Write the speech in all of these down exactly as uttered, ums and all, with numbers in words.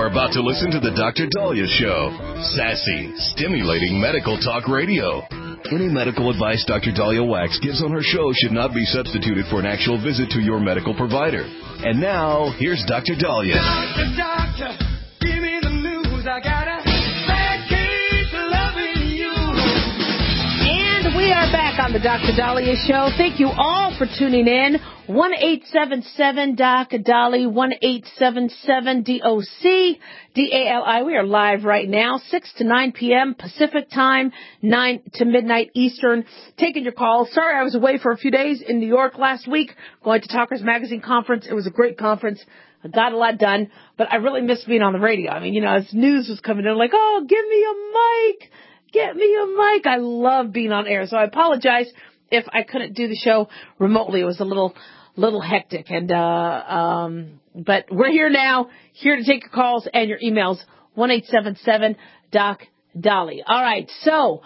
are about to listen to the Doctor Daliah Show. Sassy, stimulating medical talk radio. Any medical advice Doctor Daliah Wax gives on her show should not be substituted for an actual visit to your medical provider. And now, here's Doctor Daliah. Doctor, doctor, give me the news. I got a bad case of loving you. And we are back on the Doctor Daliah Show. Thank you all for tuning in. one eight seven seven D O C D A L I, one eight seven seven D O C D A L I. We are live right now, six to nine p.m. Pacific time, nine to midnight Eastern. Taking your calls. Sorry I was away for a few days in New York last week, going to Talkers Magazine Conference. It was a great conference. I got a lot done, but I really missed being on the radio. I mean, you know, as news was coming in, like, oh, give me a mic. Get me a mic. I love being on air. So I apologize if I couldn't do the show remotely. It was a little... little hectic, and uh um but we're here now, here to take your calls and your emails, one eight seven seven D O C D A L I. All right, so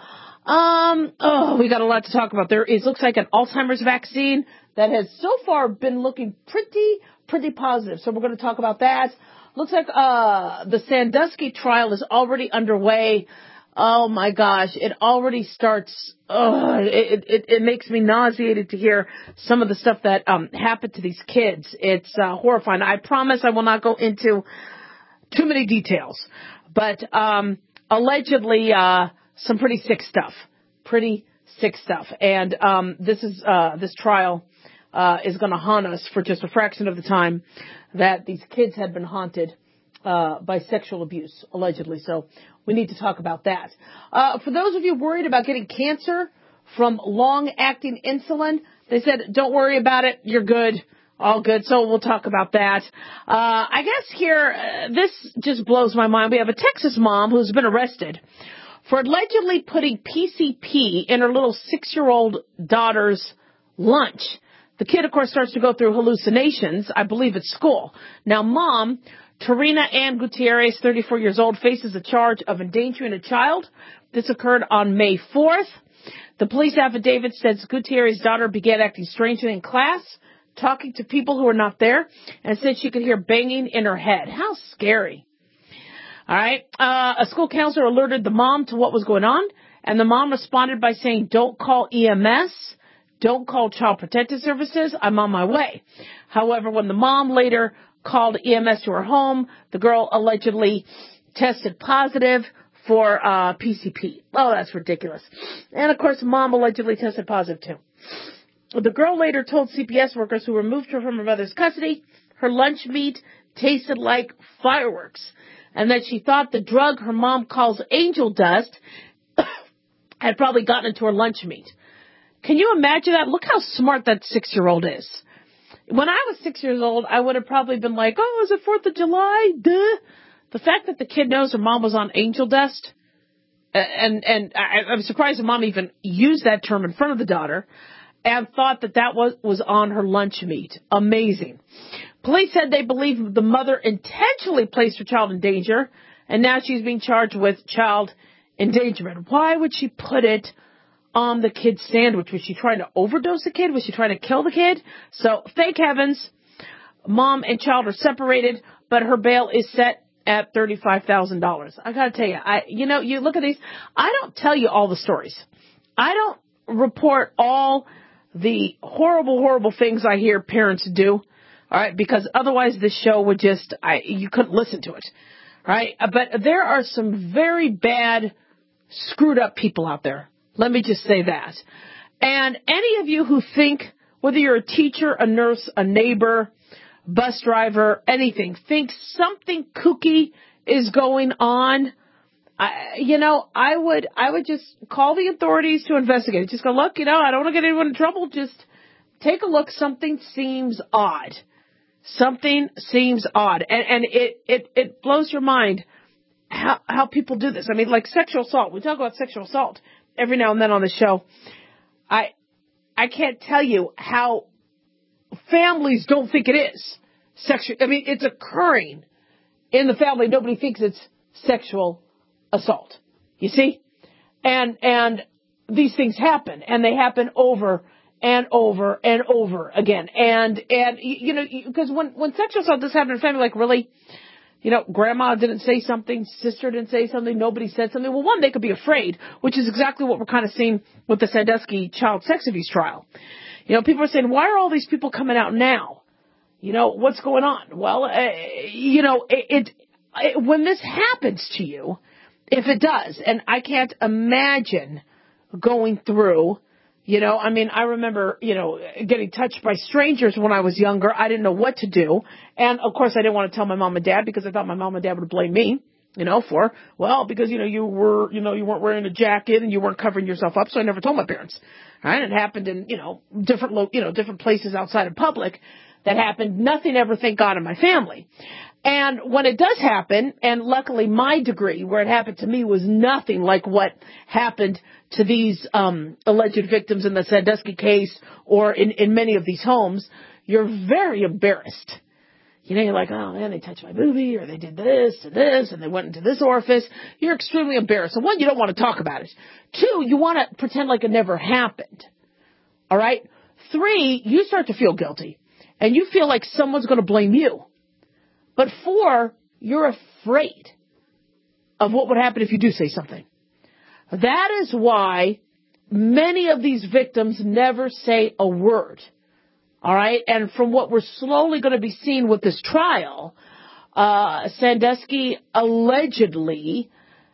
um oh we got a lot to talk about. There is looks like an Alzheimer's vaccine that has so far been looking pretty pretty positive, so we're going to talk about that. Looks like uh the Sandusky trial is already underway. Oh my gosh, it already starts, uh, it, it, it makes me nauseated to hear some of the stuff that, um, happened to these kids. It's, uh, horrifying. I promise I will not go into too many details, but, um, allegedly, uh, some pretty sick stuff, pretty sick stuff. And, um, this is, uh, this trial, uh, is going to haunt us for just a fraction of the time that these kids had been haunted, uh, by sexual abuse, allegedly. So, we need to talk about that. Uh, for those of you worried about getting cancer from long-acting insulin, they said, don't worry about it. You're good. All good. So we'll talk about that. Uh, I guess here, uh, this just blows my mind. We have a Texas mom who's been arrested for allegedly putting P C P in her little six-year-old daughter's lunch. The kid, of course, starts to go through hallucinations, I believe, at school. Now, mom, Tarina Ann Gutierrez, thirty-four years old, faces a charge of endangering a child. This occurred on May fourth. The police affidavit says Gutierrez's daughter began acting strangely in class, talking to people who were not there, and said she could hear banging in her head. How scary. All right. Uh, a school counselor alerted the mom to what was going on, and the mom responded by saying, don't call E M S. Don't call Child Protective Services. I'm on my way. However, when the mom later called E M S to her home, the girl allegedly tested positive for uh P C P. Oh, that's ridiculous. And, of course, mom allegedly tested positive, too. The girl later told C P S workers who removed her from her mother's custody her lunch meat tasted like fireworks, and that she thought the drug her mom calls angel dust had probably gotten into her lunch meat. Can you imagine that? Look how smart that six-year-old is. When I was six years old, I would have probably been like, oh, is it fourth of July? Duh. The fact that the kid knows her mom was on angel dust, and and I, I'm surprised the mom even used that term in front of the daughter, and thought that that was, was on her lunch meat. Amazing. Police said they believe the mother intentionally placed her child in danger, and now she's being charged with child endangerment. Why would she put it on the kid's sandwich? Was she trying to overdose the kid? Was she trying to kill the kid? So, thank heavens, mom and child are separated, but her bail is set at thirty-five thousand dollars. I gotta tell you, I, you know, you look at these, I don't tell you all the stories. I don't report all the horrible, horrible things I hear parents do, all right, because otherwise this show would just, I, you couldn't listen to it, all right? But there are some very bad, screwed up people out there. Let me just say that. And any of you who think, whether you're a teacher, a nurse, a neighbor, bus driver, anything, think something kooky is going on, I, you know, I would, I would just call the authorities to investigate. Just go, look, you know, I don't want to get anyone in trouble. Just take a look. Something seems odd. Something seems odd. And, and it, it, it blows your mind how, how people do this. I mean, like sexual assault. We talk about sexual assault every now and then on the show. I I can't tell you how families don't think it is sexual. I mean, it's occurring in the family. Nobody thinks it's sexual assault. You see? And and these things happen, and they happen over and over and over again. And and you know, because when when sexual assault does happen in a family, like really, You know, grandma didn't say something, sister didn't say something, nobody said something. Well, one, they could be afraid, which is exactly what we're kind of seeing with the Sandusky child sex abuse trial. You know, people are saying, why are all these people coming out now? You know, what's going on? Well, uh, you know, it, it, it when this happens to you, if it does, and I can't imagine going through, you know, I mean, I remember, you know, getting touched by strangers when I was younger. I didn't know what to do. And, of course, I didn't want to tell my mom and dad because I thought my mom and dad would blame me, you know, for, well, because, you know, you were, you know, you weren't wearing a jacket and you weren't covering yourself up. So I never told my parents. All right. It happened in, you know, different, lo- you know, different places outside of public that happened. Nothing ever, thank God, in my family. And when it does happen, and luckily my degree where it happened to me was nothing like what happened to these um, alleged victims in the Sandusky case or in, in many of these homes, you're very embarrassed. You know, you're like, oh, man, they touched my boobie, or they did this and this, and they went into this orifice. You're extremely embarrassed. So one, you don't want to talk about it. Two, you want to pretend like it never happened. All right? Three, you start to feel guilty, and you feel like someone's going to blame you. But four, you're afraid of what would happen if you do say something. That is why many of these victims never say a word. All right? And from what we're slowly going to be seeing with this trial, uh, Sandusky allegedly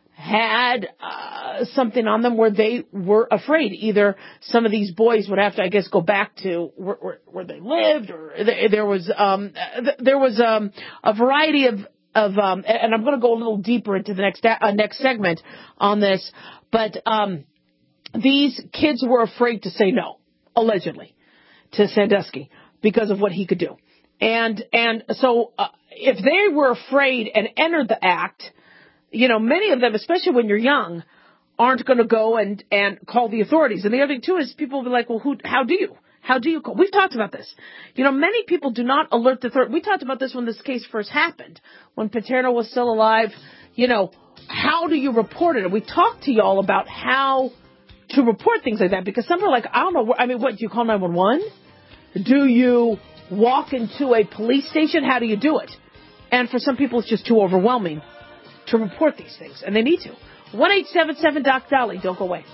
had uh, something on them where they were afraid. Either some of these boys would have to, I guess, go back to where, where, where they lived, or th- there was um, th- there was um, a variety of of um, and I'm going to go a little deeper into the next uh, next segment on this. But um, these kids were afraid to say no, allegedly, to Sandusky because of what he could do. And and so uh, if they were afraid and entered the act, you know, many of them, especially when you're young, aren't going to go and, and call the authorities. And the other thing, too, is people will be like, well, who? How do you? How do you call? We've talked about this. You know, many people do not alert the authorities. We talked about this when this case first happened, when Paterno was still alive. You know, how do you report it? And we talked to y'all about how to report things like that, because some are like, I don't know. I mean, what, do you call nine one one? Do you walk into a police station? How do you do it? And for some people, it's just too overwhelming to report these things, and they need to. one eight seven seven Doc Dolly. Don't go away.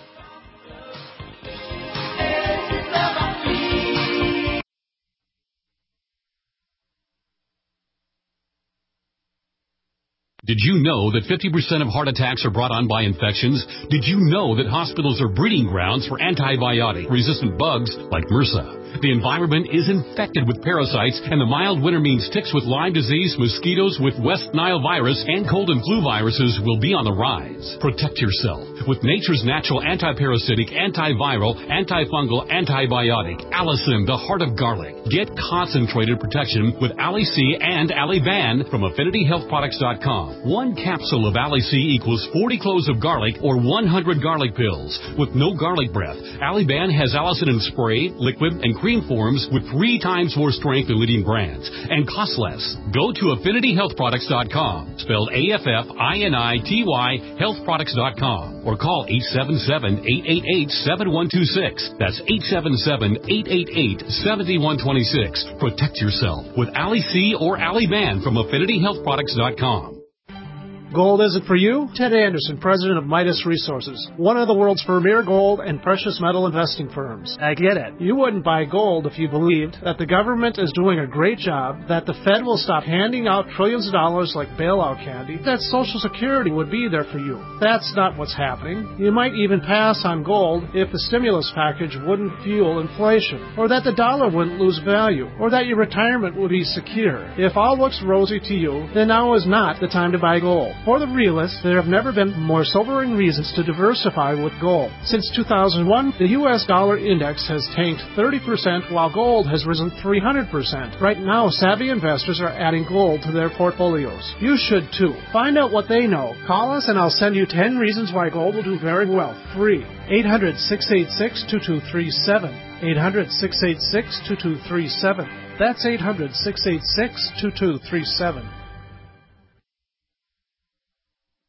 Did you know that fifty percent of heart attacks are brought on by infections? Did you know that hospitals are breeding grounds for antibiotic-resistant bugs like MRSA? The environment is infected with parasites, and the mild winter means ticks with Lyme disease, mosquitoes with West Nile virus, and cold and flu viruses will be on the rise. Protect yourself with nature's natural antiparasitic, antiviral, antifungal, antibiotic, Allicin, the heart of garlic. Get concentrated protection with Ali-C and Ali-Ban from Affinity Health Products dot com. One capsule of Ali-C equals forty cloves of garlic or one hundred garlic pills. With no garlic breath, Ali-Ban has Allicin in spray, liquid, and cream forms with three times more strength than leading brands and costs less. Go to Affinity Health Products dot com, spelled A F F I N I T Y, Health Products dot com, or call eight seven seven, eight eight eight, seven one two six. That's eight seven seven, eight eight eight, seven one two six. Protect yourself with Ali-C or Ali-Ban from Affinity Health Products dot com. Gold is it for you? Ted Anderson, president of Midas Resources, one of the world's premier gold and precious metal investing firms. I get it. You wouldn't buy gold if you believed that the government is doing a great job, that the Fed will stop handing out trillions of dollars like bailout candy, that Social Security would be there for you. That's not what's happening. You might even pass on gold if the stimulus package wouldn't fuel inflation, or that the dollar wouldn't lose value, or that your retirement would be secure. If all looks rosy to you, then now is not the time to buy gold. For the realists, there have never been more sobering reasons to diversify with gold. Since two thousand one, the U S dollar index has tanked thirty percent while gold has risen three hundred percent. Right now, savvy investors are adding gold to their portfolios. You should too. Find out what they know. Call us and I'll send you ten reasons why gold will do very well. Free. eight hundred, six eight six, two two three seven. eight hundred, six eight six, two two three seven. That's eight hundred, six eight six, two two three seven.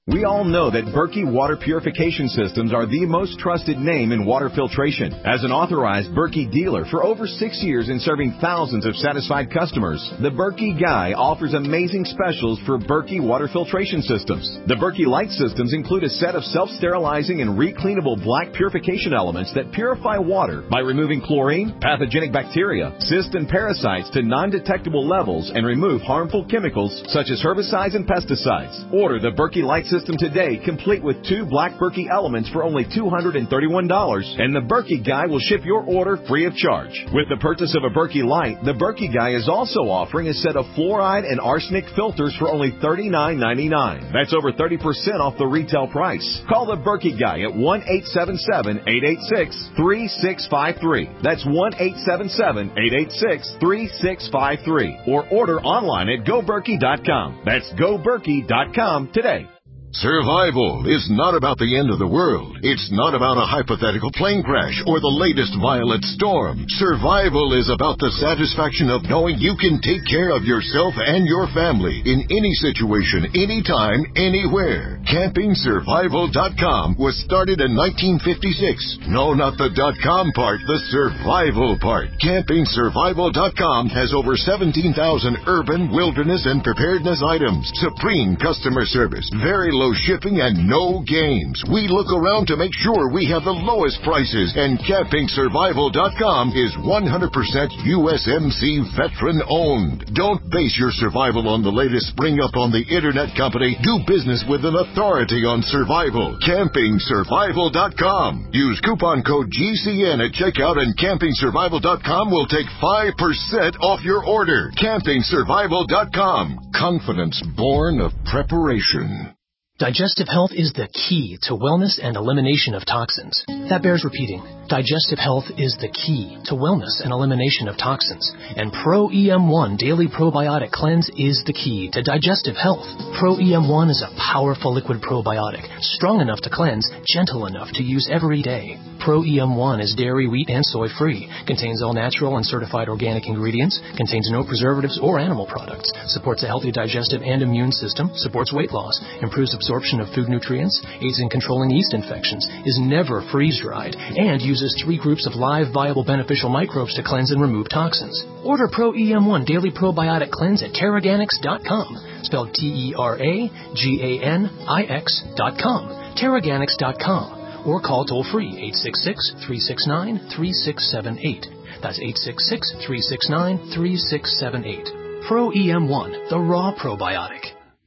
We all know that Berkey Water Purification Systems are the most trusted name in water filtration. As an authorized Berkey dealer for over six years and serving thousands of satisfied customers, the Berkey Guy offers amazing specials for Berkey Water Filtration Systems. The Berkey Light Systems include a set of self-sterilizing and recleanable black purification elements that purify water by removing chlorine, pathogenic bacteria, cysts, and parasites to non-detectable levels and remove harmful chemicals such as herbicides and pesticides. Order the Berkey Light System today, complete with two black Berkey elements for only two hundred thirty-one dollars, and the Berkey Guy will ship your order free of charge. With the purchase of a Berkey Light, the Berkey Guy is also offering a set of fluoride and arsenic filters for only thirty-nine ninety-nine. That's over thirty percent off the retail price. Call the Berkey Guy at one eight seven seven, eight eight six, three six five three. That's one eight seven seven, eight eight six, three six five three. Or order online at go berkey dot com. That's go berkey dot com today. Survival is not about the end of the world. It's not about a hypothetical plane crash or the latest violent storm. Survival is about the satisfaction of knowing you can take care of yourself and your family in any situation, anytime, anywhere. Camping Survival dot com was started in nineteen fifty-six. No, not the .com part, the survival part. Camping Survival dot com has over seventeen thousand urban, wilderness, and preparedness items. Supreme customer service, very low shipping, and no games. We look around to make sure we have the lowest prices, and Camping Survival dot com is one hundred percent U S M C veteran owned. Don't base your survival on the latest spring up on the internet company. Do business with an authority on survival. Camping Survival dot com. Use coupon code G C N at checkout, and Camping Survival dot com will take five percent off your order. Camping Survival dot com. Confidence born of preparation. Digestive health is the key to wellness and elimination of toxins. That bears repeating. Digestive health is the key to wellness and elimination of toxins. And Pro E M one Daily Probiotic Cleanse is the key to digestive health. Pro E M one is a powerful liquid probiotic, strong enough to cleanse, gentle enough to use every day. Pro E M one is dairy, wheat, and soy-free, contains all natural and certified organic ingredients, contains no preservatives or animal products, supports a healthy digestive and immune system, supports weight loss, improves absorption of food nutrients, aids in controlling yeast infections, is never freeze-dried, and uses three groups of live, viable, beneficial microbes to cleanse and remove toxins. Order Pro E M one Daily Probiotic Cleanse at Teraganix dot com, spelled T E R A G A N I X dot com, Teraganix dot com, or call toll-free eight six six, three six nine, three six seven eight. That's eight six six, three six nine, three six seven eight. Pro E M one, the raw probiotic.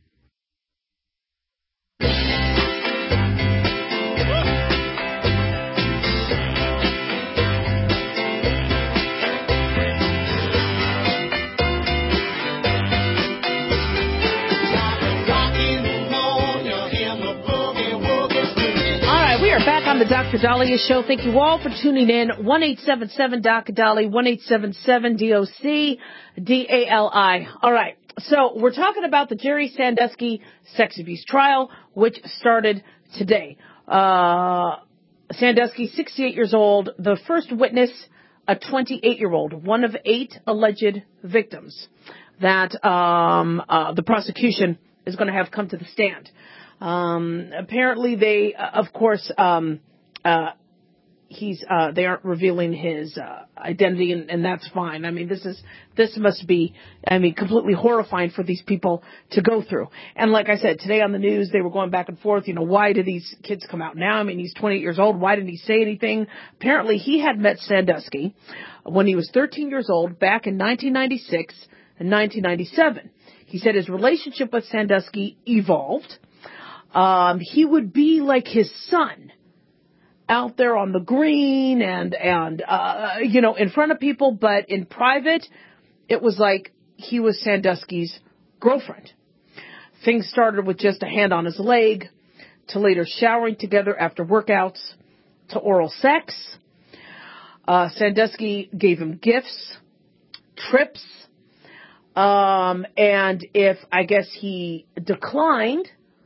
On the Doctor Daliah Show. Thank you all for tuning in. one eight seven seven D O C D A L I, one eight seven seven D O C D A L I. All right. So we're talking about the Jerry Sandusky sex abuse trial, which started today. Uh, Sandusky, sixty-eight years old, the first witness, a twenty-eight-year-old, one of eight alleged victims that um, uh, the prosecution is going to have come to the stand. Um, apparently they, uh, of course, um, uh, he's, uh, they aren't revealing his, uh, identity, and, and that's fine. I mean, this is, this must be, I mean, completely horrifying for these people to go through. And like I said, today on the news, they were going back and forth, you know, why did these kids come out now? I mean, he's twenty-eight years old. Why didn't he say anything? Apparently he had met Sandusky when he was thirteen years old back in nineteen ninety-six and nineteen ninety-seven. He said his relationship with Sandusky evolved. Um, he would be like his son out there on the green and, and, uh, you know, in front of people, but in private, it was like he was Sandusky's girlfriend. Things started with just a hand on his leg, to later showering together after workouts, to oral sex. Uh, Sandusky gave him gifts, trips, um, and if, I guess he declined,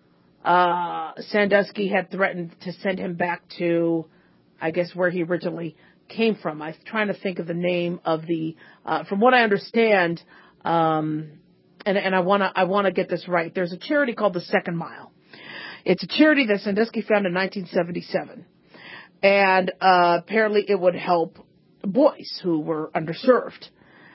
Uh, Sandusky had threatened to send him back to, I guess, where he originally came from. I'm trying to think of the name of the, uh, from what I understand, um, and, and I want to, I want to get this right. There's a charity called the Second Mile. It's a charity that Sandusky founded in nineteen seventy-seven. And uh, apparently it would help boys who were underserved.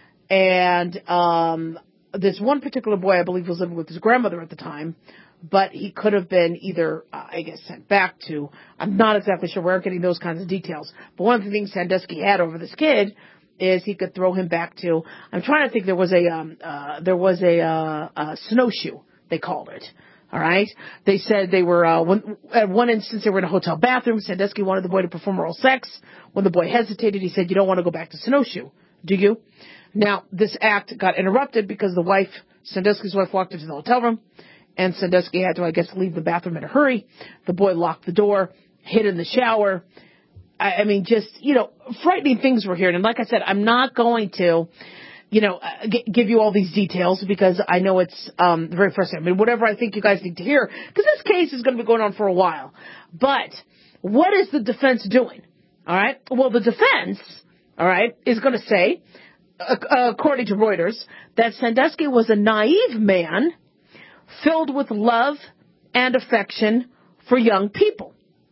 And um, this one particular boy, I believe, was living with his grandmother at the time, but he could have been either, uh, I guess, sent back to, I'm not exactly sure, we're getting those kinds of details. But one of the things Sandusky had over this kid is he could throw him back to, I'm trying to think, there was a, um, uh, there was a, uh, a snowshoe, they called it. All right. They said they were, uh, when, at one instance they were in a hotel bathroom. Sandusky wanted the boy to perform oral sex. When the boy hesitated, he said, you don't want to go back to snowshoe, do you? Now, this act got interrupted because the wife, Sandusky's wife, walked into the hotel room, and Sandusky had to, I guess, leave the bathroom in a hurry. The boy locked the door, hid in the shower. I, I mean, just, you know, frightening things we're hearing. And like I said, I'm not going to, you know, uh, g- give you all these details because I know it's um, very frustrating. I mean, whatever I think you guys need to hear, because this case is going to be going on for a while. But what is the defense doing? All right. Well, the defense, all right, is going to say, uh, according to Reuters, that Sandusky was a naive man filled with love and affection for young people.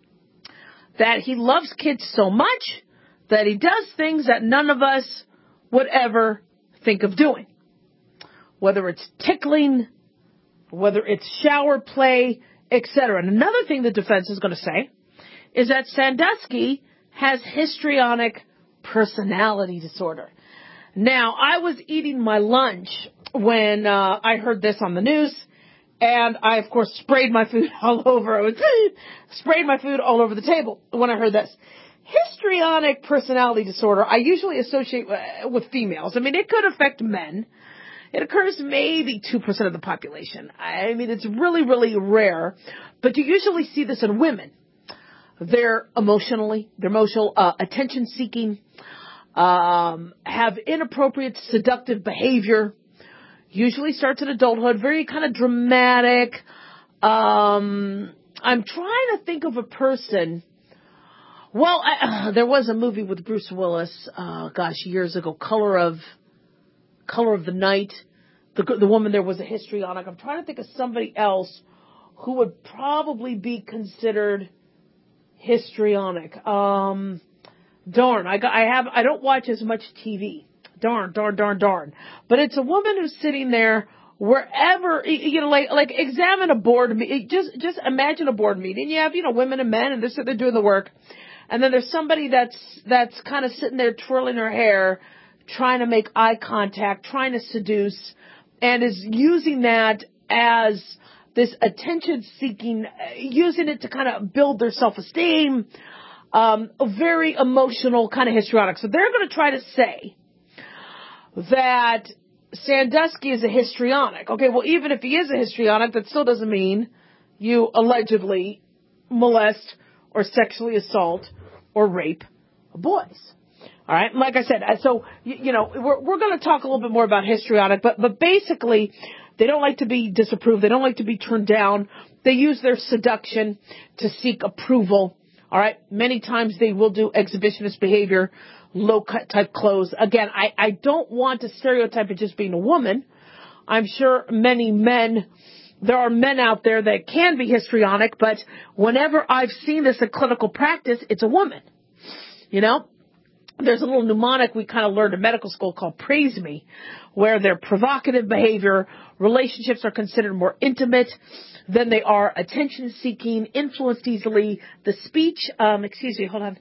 That he loves kids so much that he does things that none of us would ever think of doing. Whether it's tickling, whether it's shower play, et cetera. And another thing the defense is going to say is that Sandusky has histrionic personality disorder. Now, I was eating my lunch when uh, I heard this on the news, and I, of course, sprayed my food all over. I was sprayed my food all over the table when I heard this. Histrionic personality disorder, I usually associate with females. I mean, it could affect men. It occurs maybe two percent of the population. I mean, it's really, really rare. But you usually see this in women. They're emotionally, they're emotional, uh, attention-seeking, um, have inappropriate, seductive behavior, usually starts in adulthood, very kind of dramatic. Um, I'm trying to think of a person. Well, I, uh, there was a movie with Bruce Willis, uh, gosh, years ago, Color of, Color of the Night. The, the woman there was a histrionic. I'm trying to think of somebody else who would probably be considered histrionic. Um, darn, I got, I have, I don't watch as much T V. Darn, darn, darn, darn. But it's a woman who's sitting there wherever, you know, like, like examine a board meeting. Just, just imagine a board meeting. You have, you know, women and men, and they're sitting there doing the work. And then there's somebody that's, that's kind of sitting there twirling her hair, trying to make eye contact, trying to seduce, and is using that as this attention-seeking, using it to kind of build their self-esteem, um, a very emotional kind of histrionic. So they're going to try to say that Sandusky is a histrionic. Okay, well, even if he is a histrionic, that still doesn't mean you allegedly molest or sexually assault or rape boys. All right, like I said, so, you, you know, we're, we're going to talk a little bit more about histrionic, but, but basically, they don't like to be disapproved. They don't like to be turned down. They use their seduction to seek approval. All right, many times they will do exhibitionist behavior, low-cut type clothes. Again, I, I don't want to stereotype it just being a woman. I'm sure many men, there are men out there that can be histrionic, but whenever I've seen this in clinical practice, it's a woman. You know? There's a little mnemonic we kind of learned in medical school called Praise Me, where their provocative behavior, relationships are considered more intimate than they are attention-seeking, influenced easily. The speech, um, excuse me, hold on.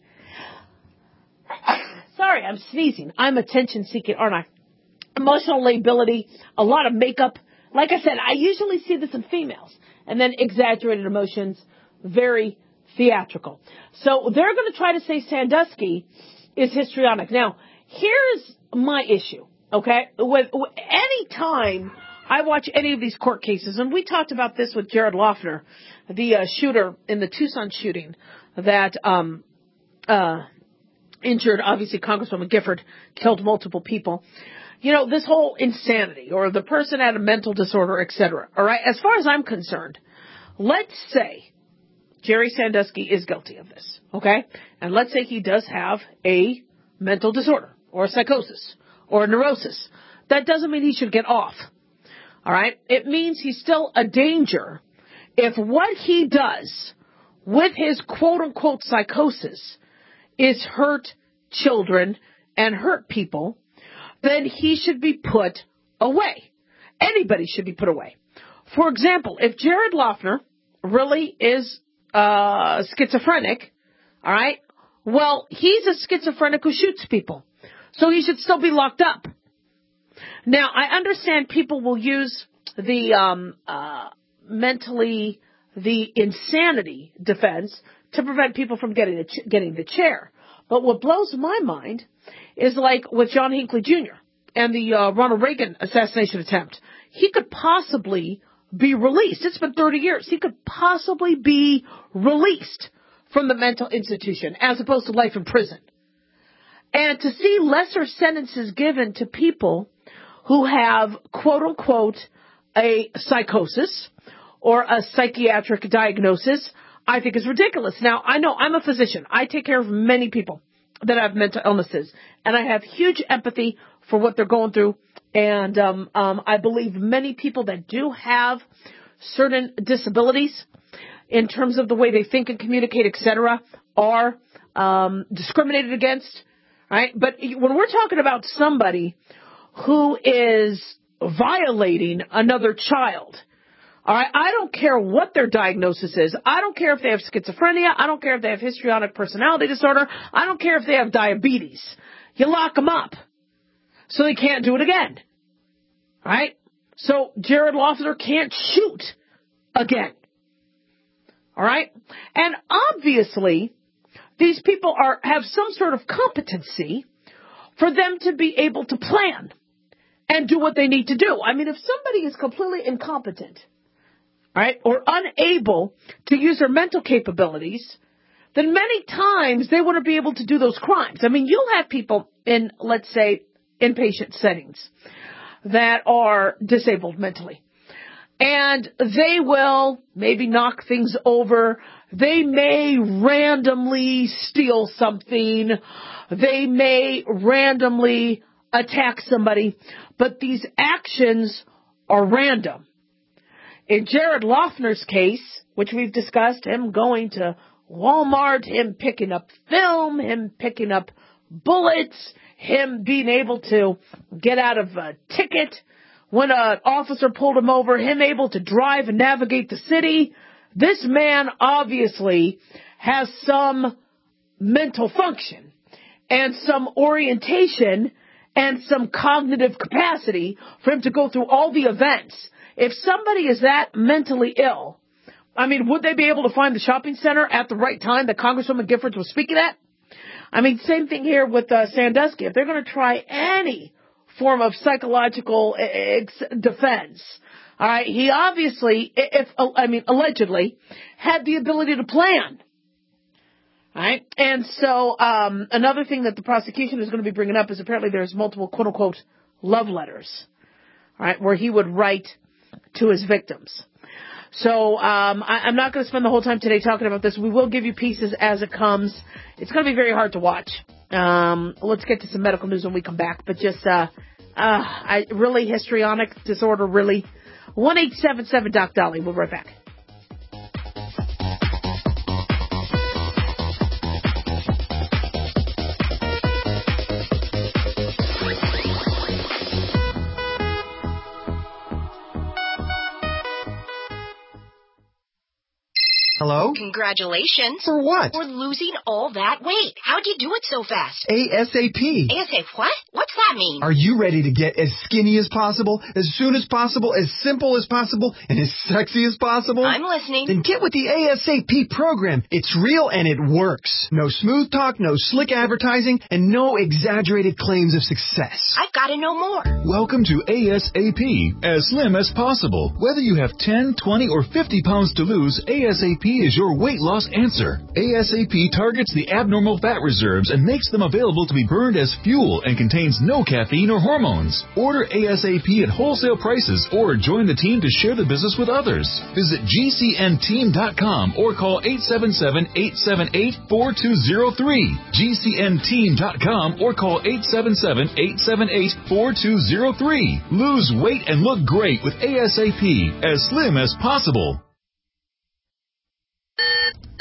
Sorry, I'm sneezing. I'm attention-seeking, aren't I? Emotional lability, a lot of makeup. Like I said, I usually see this in females. And then exaggerated emotions, very theatrical. So they're going to try to say Sandusky is histrionic. Now, here's my issue, okay? With, with any time I watch any of these court cases, and we talked about this with Jared Loughner, the uh, shooter in the Tucson shooting that um, uh, injured, obviously, Congresswoman Gifford, killed multiple people. You know, this whole insanity, or the person had a mental disorder, et cetera. All right? As far as I'm concerned, let's say Jerry Sandusky is guilty of this, okay? And let's say he does have a mental disorder or a psychosis or a neurosis. That doesn't mean he should get off, all right? It means he's still a danger if what he does with his quote-unquote psychosis is hurt children and hurt people, then he should be put away. Anybody should be put away. For example, if Jared Loughner really is uh, schizophrenic, all right, well, he's a schizophrenic who shoots people, so he should still be locked up. Now, I understand people will use the um, uh, mentally, the insanity defense to prevent people from getting the, ch- getting the chair. But what blows my mind is like with John Hinckley Junior and the uh, Ronald Reagan assassination attempt. He could possibly be released. It's been thirty years. He could possibly be released from the mental institution as opposed to life in prison. And to see lesser sentences given to people who have, quote unquote, a psychosis or a psychiatric diagnosis, I think is ridiculous. Now, I know I'm a physician. I take care of many people that have mental illnesses, and I have huge empathy for what they're going through. And um, um, I believe many people that do have certain disabilities in terms of the way they think and communicate, et cetera, are um, discriminated against, right? But when we're talking about somebody who is violating another child, all right, I don't care what their diagnosis is. I don't care if they have schizophrenia. I don't care if they have histrionic personality disorder. I don't care if they have diabetes. You lock them up so they can't do it again, right? So Jared Loughner can't shoot again, all right? And obviously, these people are have some sort of competency for them to be able to plan and do what they need to do. I mean, if somebody is completely incompetent, right, or unable to use their mental capabilities, then many times they wouldn't be able to do those crimes. I mean, you'll have people in, let's say, inpatient settings that are disabled mentally. And they will maybe knock things over. They may randomly steal something. They may randomly attack somebody. But these actions are random. In Jared Loughner's case, which we've discussed, him going to Walmart, him picking up film, him picking up bullets, him being able to get out of a ticket when an officer pulled him over, him able to drive and navigate the city. This man obviously has some mental function and some orientation and some cognitive capacity for him to go through all the events. If somebody is that mentally ill, I mean, would they be able to find the shopping center at the right time that Congresswoman Giffords was speaking at? I mean, same thing here with uh, Sandusky. If they're going to try any form of psychological ex- defense, all right, he obviously, if I mean, allegedly, had the ability to plan. All right, and so um, another thing that the prosecution is going to be bringing up is apparently there's multiple quote-unquote love letters, all right, where he would write to his victims. So um, I, I'm not going to spend the whole time today talking about this. We will give you pieces as it comes. It's going to be very hard to watch. Um, let's get to some medical news when we come back. But just uh, uh, I, really histrionic disorder, really. one eight seven seven Doc Dolly. We'll be right back. Hello? Congratulations. For what? For losing all that weight. How'd you do it so fast? ASAP. ASAP what? What's that mean? Are you ready to get as skinny as possible, as soon as possible, as simple as possible, and as sexy as possible? I'm listening. Then get with the ASAP program. It's real and it works. No smooth talk, no slick advertising, and no exaggerated claims of success. I've got to know more. Welcome to ASAP, as slim as possible. Whether you have ten, twenty, or fifty pounds to lose, ASAP is your weight loss answer. ASAP targets the abnormal fat reserves and makes them available to be burned as fuel and contains no caffeine or hormones. Order ASAP at wholesale prices or join the team to share the business with others. Visit G C N team dot com or call eight seven seven, eight seven eight, four two zero three. G C N team dot com or call eight seven seven, eight seven eight, four two zero three. Lose weight and look great with ASAP, as slim as possible.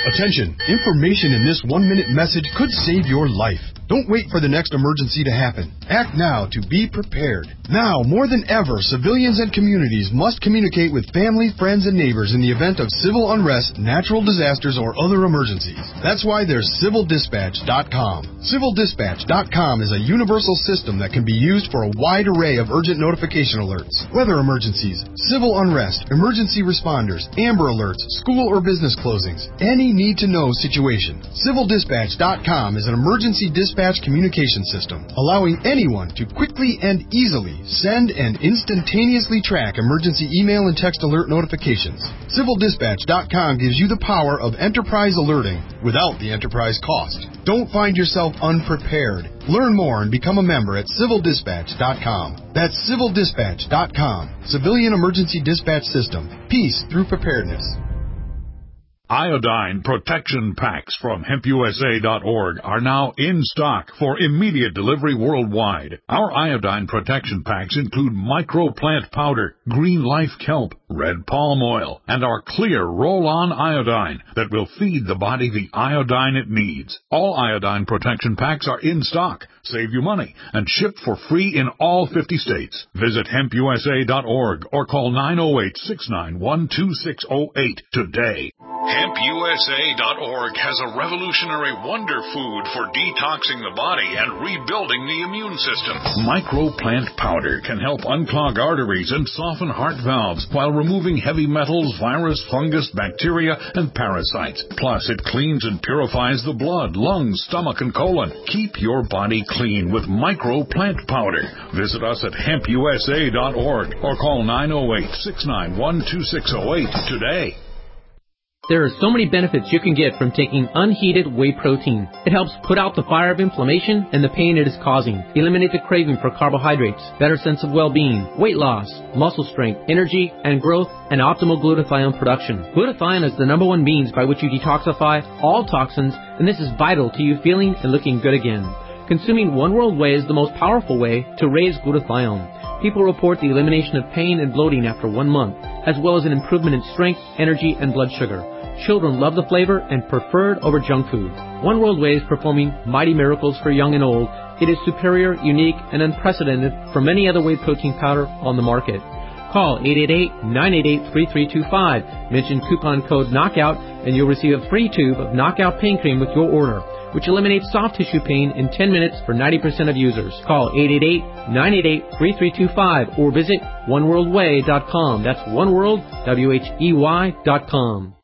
Attention, information in this one-minute message could save your life. Don't wait for the next emergency to happen. Act now to be prepared. Now, more than ever, civilians and communities must communicate with family, friends, and neighbors in the event of civil unrest, natural disasters, or other emergencies. That's why there's civil dispatch dot com. civil dispatch dot com is a universal system that can be used for a wide array of urgent notification alerts, weather emergencies, civil unrest, emergency responders, Amber Alerts, school or business closings, any need-to-know situation. civil dispatch dot com is an emergency dispatch communication system, allowing anyone to quickly and easily send and instantaneously track emergency email and text alert notifications. civil dispatch dot com gives you the power of enterprise alerting without the enterprise cost. Don't find yourself unprepared. Learn more and become a member at civil dispatch dot com. That's civil dispatch dot com. Civilian Emergency Dispatch System. Peace through preparedness. Iodine protection packs from hemp U S A dot org are now in stock for immediate delivery worldwide. Our iodine protection packs include microplant powder, green life kelp, red palm oil, and our clear roll-on iodine that will feed the body the iodine it needs. All iodine protection packs are in stock, save you money, and shipped for free in all fifty states. Visit hemp U S A dot org or call nine oh eight, six nine one, two six oh eight today. hemp U S A dot org has a revolutionary wonder food for detoxing the body and rebuilding the immune system. Microplant powder can help unclog arteries and soften heart valves while removing heavy metals, virus, fungus, bacteria, and parasites. Plus, it cleans and purifies the blood, lungs, stomach, and colon. Keep your body clean with microplant powder. Visit us at hemp U S A dot org or call nine oh eight, six nine one, two six oh eight today. There are so many benefits you can get from taking unheated whey protein. It helps put out the fire of inflammation and the pain it is causing, eliminate the craving for carbohydrates, better sense of well-being, weight loss, muscle strength, energy and growth, and optimal glutathione production. Glutathione is the number one means by which you detoxify all toxins, and this is vital to you feeling and looking good again. Consuming One World Whey is the most powerful way to raise glutathione. People report the elimination of pain and bloating after one month, as well as an improvement in strength, energy, and blood sugar. Children love the flavor and prefer it over junk food. One World Whey is performing mighty miracles for young and old. It is superior, unique, and unprecedented from any other whey protein powder on the market. Call eight eight eight, nine eight eight, three three two five. Mention coupon code KNOCKOUT and you'll receive a free tube of Knockout Pain Cream with your order, which eliminates soft tissue pain in ten minutes for ninety percent of users. Call eight eight eight, nine eight eight, three three two five or visit one world whey dot com. That's oneworld, W H E Y dot com.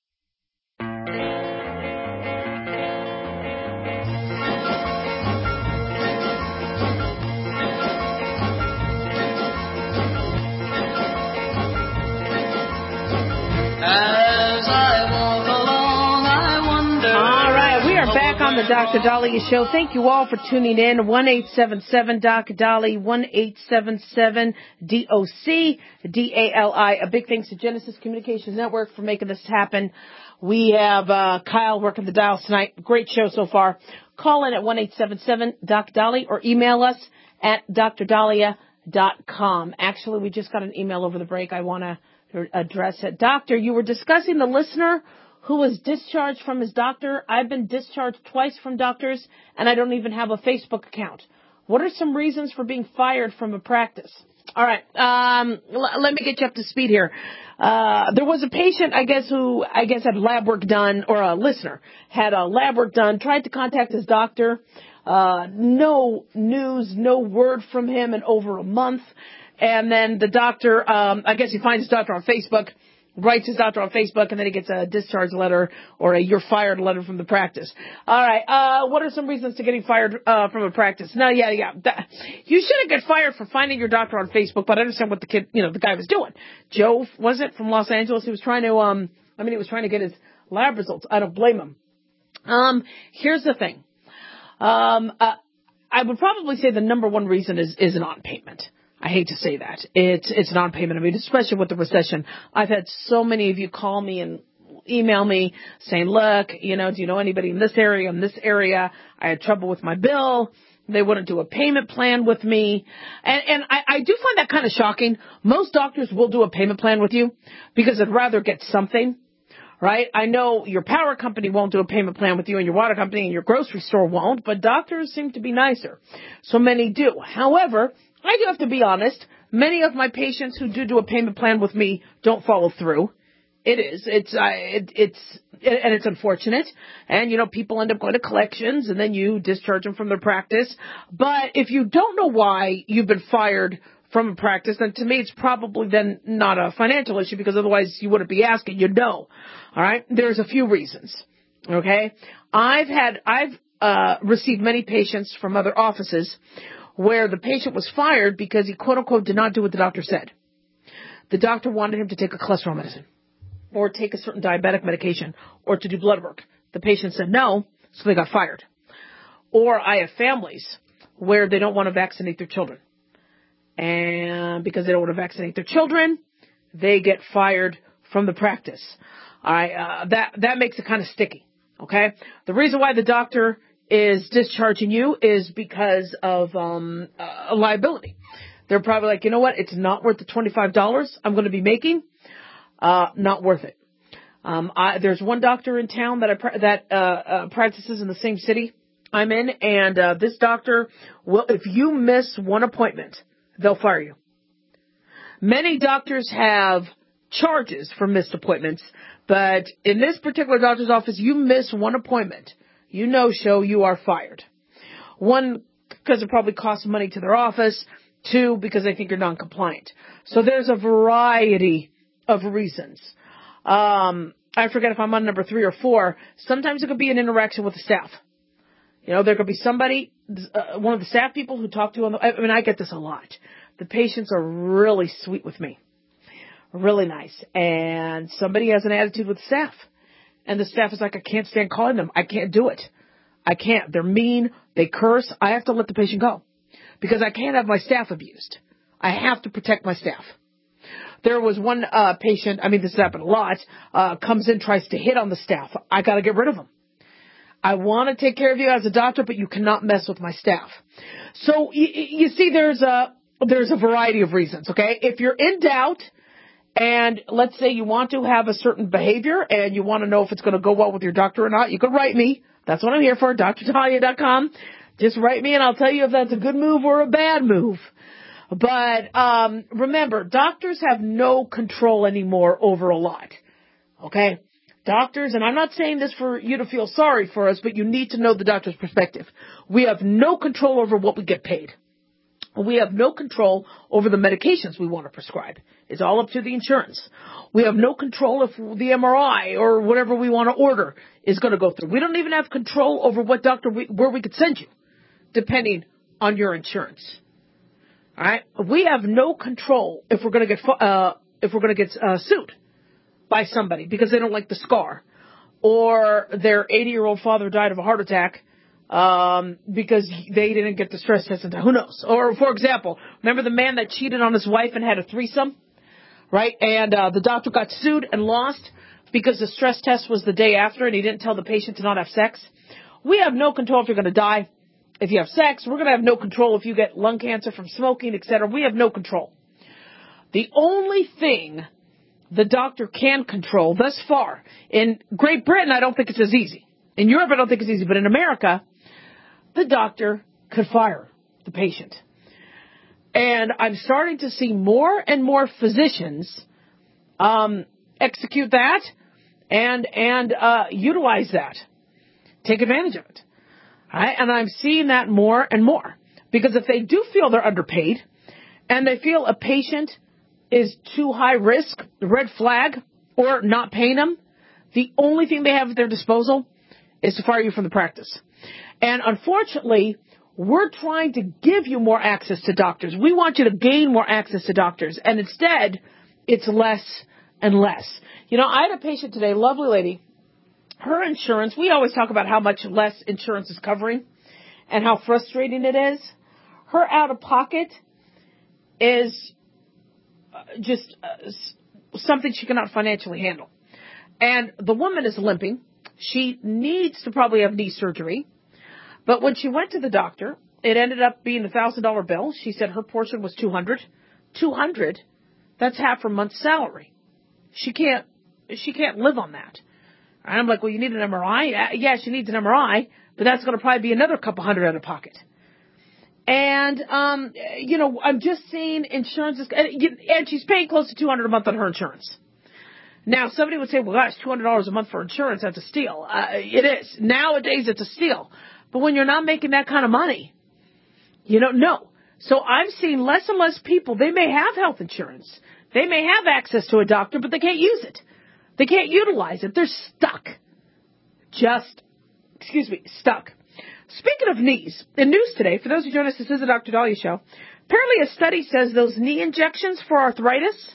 On the Doctor Dahlia Show. Thank you all for tuning in. one eight seven seven D O C D A L I, one eight seven seven D O C D A L I. A big thanks to Genesis Communications Network for making this happen. We have uh, Kyle working the dials tonight. Great show so far. Call in at one eight seven seven D O C D A L I or email us at d r dahlia dot com. Actually, we just got an email over the break. I want to address it. Doctor, you were discussing the listener who was discharged from his doctor. I've been discharged twice from doctors, and I don't even have a Facebook account. What are some reasons for being fired from a practice? All right, um, l- let me get you up to speed here. Uh, there was a patient, I guess, who I guess had lab work done, or a listener had a lab work done, tried to contact his doctor. Uh, no news, no word from him in over a month. And then the doctor, um, I guess he finds his doctor on Facebook, writes his doctor on Facebook, and then he gets a discharge letter or a you're fired letter from the practice. All right. Uh, what are some reasons to getting fired uh, from a practice? No, yeah, yeah. That, you shouldn't get fired for finding your doctor on Facebook, but I understand what the kid, you know, the guy was doing. Joe, was it, from Los Angeles? He was trying to, um, I mean, he was trying to get his lab results. I don't blame him. Um, here's the thing. Um, uh, I would probably say the number one reason is, is non-payment. I hate to say that. It's, it's non-payment. I mean, especially with the recession. I've had so many of you call me and email me saying, look, you know, do you know anybody in this area, in this area? I had trouble with my bill. They wouldn't do a payment plan with me. And, and I, I do find that kind of shocking. Most doctors will do a payment plan with you because they'd rather get something right? I know your power company won't do a payment plan with you and your water company and your grocery store won't, but doctors seem to be nicer. So many do. However, I do have to be honest. Many of my patients who do do a payment plan with me don't follow through. It is. It's, uh, it, it's, and it's unfortunate. And, you know, people end up going to collections and then you discharge them from their practice. But if you don't know why you've been fired from a practice, then to me it's probably then not a financial issue, because otherwise you wouldn't be asking. You'd know. All right. There's a few reasons. Okay. I've had, I've, uh, received many patients from other offices where the patient was fired because he quote unquote did not do what the doctor said. The doctor wanted him to take a cholesterol medicine or take a certain diabetic medication or to do blood work. The patient said no, so they got fired. Or I have families where they don't want to vaccinate their children. And because they don't want to vaccinate their children, they get fired from the practice. All right, uh, that, that makes it kind of sticky. Okay. The reason why the doctor is discharging you is because of, um, uh, liability. They're probably like, you know what? It's not worth the twenty-five dollars I'm going to be making. Uh, not worth it. Um, I, there's one doctor in town that I, pra- that, uh, uh, practices in the same city I'm in. And, uh, this doctor will, if you miss one appointment, they'll fire you. Many doctors have charges for missed appointments, but in this particular doctor's office, you miss one appointment, you no-show, you are fired. One, because it probably costs money to their office. Two, because they think you're non-compliant. So there's a variety of reasons. Um, I forget if I'm on number three or four. Sometimes it could be an interaction with the staff. You know, there could be somebody, uh, one of the staff people who talk to you on the, I mean, I get this a lot. The patients are really sweet with me. Really nice. And somebody has an attitude with the staff. And the staff is like, I can't stand calling them. I can't do it. I can't. They're mean. They curse. I have to let the patient go. Because I can't have my staff abused. I have to protect my staff. There was one uh patient, I mean, this has happened a lot, uh, comes in, tries to hit on the staff. I got to get rid of him. I want to take care of you as a doctor, but you cannot mess with my staff. So, you, you see, there's a, there's a variety of reasons, okay? If you're in doubt, and let's say you want to have a certain behavior, and you want to know if it's going to go well with your doctor or not, you can write me. That's what I'm here for, D R Daliah dot com. Just write me and I'll tell you if that's a good move or a bad move. But um remember, doctors have no control anymore over a lot. Okay? Doctors, and I'm not saying this for you to feel sorry for us, but you need to know the doctor's perspective. We have no control over what we get paid. We have no control over the medications we want to prescribe. It's all up to the insurance. We have no control if the M R I or whatever we want to order is going to go through. We don't even have control over what doctor we, where we could send you, depending on your insurance. All right, we have no control if we're going to get uh, if we're going to get uh, sued by somebody because they don't like the scar, or their eighty-year-old father died of a heart attack um, because they didn't get the stress test. Who knows? Or, for example, remember the man that cheated on his wife and had a threesome, right? And uh, the doctor got sued and lost because the stress test was the day after and he didn't tell the patient to not have sex. We have no control if you're going to die. If you have sex, we're going to have no control if you get lung cancer from smoking, et cetera. We have no control. The only thing the doctor can control thus far, in Great Britain, I don't think it's as easy. In Europe, I don't think it's easy. But in America, the doctor could fire the patient. And I'm starting to see more and more physicians um, execute that and, and uh, utilize that, take advantage of it. Right? And I'm seeing that more and more. Because if they do feel they're underpaid and they feel a patient is too high risk, red flag, or not paying them, the only thing they have at their disposal is to fire you from the practice. And unfortunately, we're trying to give you more access to doctors. We want you to gain more access to doctors. And instead, it's less and less. You know, I had a patient today, lovely lady. Her insurance, we always talk about how much less insurance is covering and how frustrating it is. Her out-of-pocket is just uh, something she cannot financially handle. And the woman is limping. She needs to probably have knee surgery. But when she went to the doctor, it ended up being a one thousand dollars bill. She said her portion was two hundred dollars. two hundred dollars, that's half her month's salary. She can't, she can't live on that. And I'm like, well, you need an M R I? Uh, yeah, she needs an M R I, but that's going to probably be another couple hundred out of pocket. And, um, you know, I'm just seeing insurance, is, and she's paying close to two hundred dollars a month on her insurance. Now, somebody would say, well, gosh, two hundred dollars a month for insurance, that's a steal. Uh, it is. Nowadays, it's a steal. But when you're not making that kind of money, you don't know. So I'm seeing less and less people, they may have health insurance. They may have access to a doctor, but they can't use it. They can't utilize it. They're stuck. Just, excuse me, stuck. Speaking of knees, in news today, for those who join us, this is the Doctor Dahlia Show. Apparently a study says those knee injections for arthritis,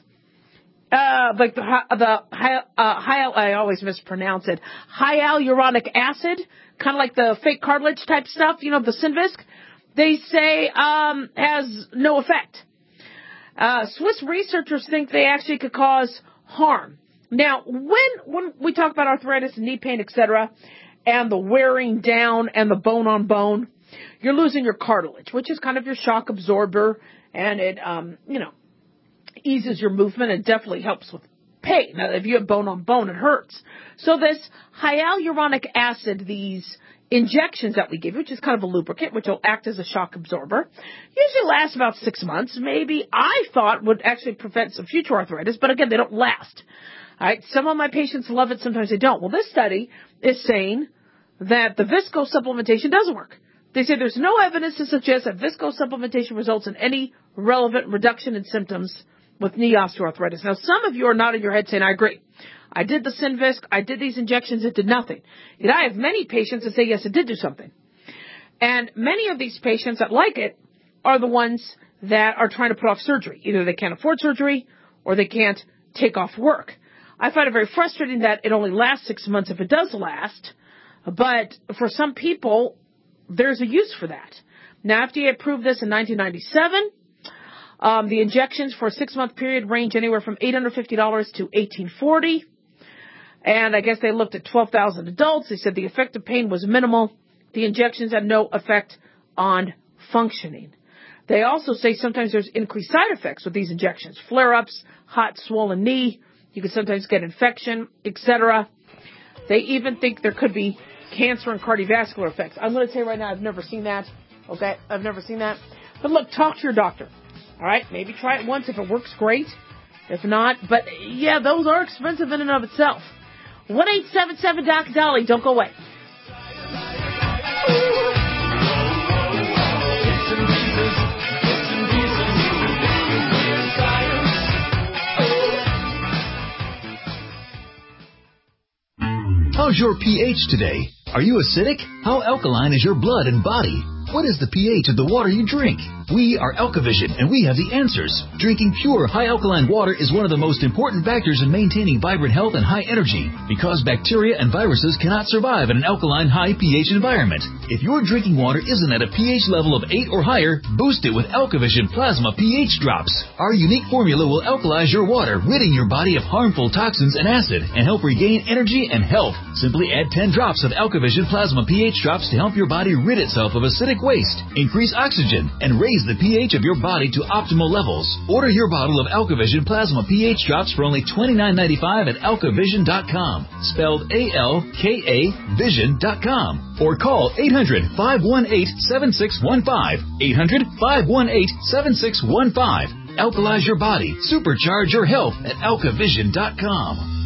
uh, like the, the, uh, hy, I always mispronounce it, hyaluronic acid, kind of like the fake cartilage type stuff, you know, the Synvisc, they say, um, has no effect. Uh, Swiss researchers think they actually could cause harm. Now, when, when we talk about arthritis and knee pain, et cetera, and the wearing down and the bone on bone, you're losing your cartilage, which is kind of your shock absorber, and it, um, you know, eases your movement and definitely helps with pain. Now, if you have bone on bone, it hurts. So this hyaluronic acid, these injections that we give, which is kind of a lubricant, which will act as a shock absorber, usually lasts about six months. Maybe I thought would actually prevent some future arthritis, but again, they don't last. All right, some of my patients love it, sometimes they don't. Well, this study is saying that the visco supplementation doesn't work. They say there's no evidence to suggest that visco supplementation results in any relevant reduction in symptoms with knee osteoarthritis. Now, some of you are nodding your head saying, I agree. I did the Synvisc, I did these injections, it did nothing. Yet I have many patients that say, yes, it did do something. And many of these patients that like it are the ones that are trying to put off surgery. Either they can't afford surgery or they can't take off work. I find it very frustrating that it only lasts six months if it does last, but for some people, there's a use for that. Now, F D A approved this in nineteen ninety-seven. Um, the injections for a six-month period range anywhere from eight hundred fifty dollars to eighteen forty dollars. And I guess they looked at twelve thousand adults. They said the effect of pain was minimal. The injections had no effect on functioning. They also say sometimes there's increased side effects with these injections. Flare-ups, hot, swollen knee. You can sometimes get infection, et cetera. They even think there could be cancer and cardiovascular effects. I'm going to tell you right now, I've never seen that. Okay, I've never seen that. But look, talk to your doctor. All right, maybe try it once. If it works, great. If not, but yeah, those are expensive in and of itself. one eight seven seven Doc Dolly. Don't go away. How's your pH today? Are you acidic? How alkaline is your blood and body? What is the pH of the water you drink? We are Alkavision, and we have the answers. Drinking pure, high-alkaline water is one of the most important factors in maintaining vibrant health and high energy, because bacteria and viruses cannot survive in an alkaline, high pH environment. If your drinking water isn't at a pH level of eight or higher, boost it with Alkavision Plasma pH Drops. Our unique formula will alkalize your water, ridding your body of harmful toxins and acid, and help regain energy and health. Simply add ten drops of Alkavision Plasma pH Drops to help your body rid itself of acidic waste, increase oxygen, and raise the pH of your body to optimal levels. Order your bottle of Alkavision Plasma pH Drops for only twenty-nine ninety-five at alkavision dot com, spelled A L K A vision dot com, or call eight hundred, five one eight, seven six one five, eight hundred, five one eight, seven six one five. Alkalize your body, supercharge your health at alkavision dot com.